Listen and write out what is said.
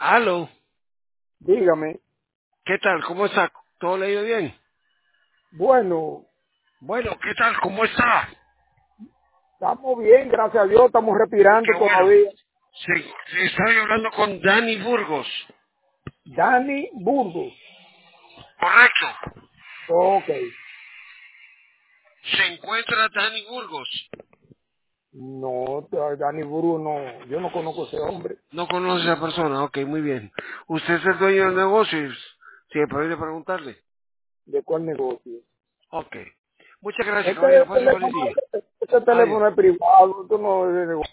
Aló, Dígame. ¿qué tal? ¿Cómo está? ¿Todo le ha ido bien? Bueno, Bueno, ¿qué tal? ¿Cómo está? estamos bien, gracias a Dios, estamos Qué respirando bueno. todavía. Estoy hablando con Dani Burgos. Dani Burgos. Correcto. Ok. Se encuentra Dani Burgos. No, Dani Burgos no, yo no conozco a ese hombre. No conoce a esa persona. Ok, muy bien. ¿Usted es el dueño del negocio? Sí, puede preguntarle. ¿De cuál negocio? Ok. Muchas gracias, Este caballero. Pase feliz teléfono, día. este Adiós. teléfono es privado, esto no es de negocio.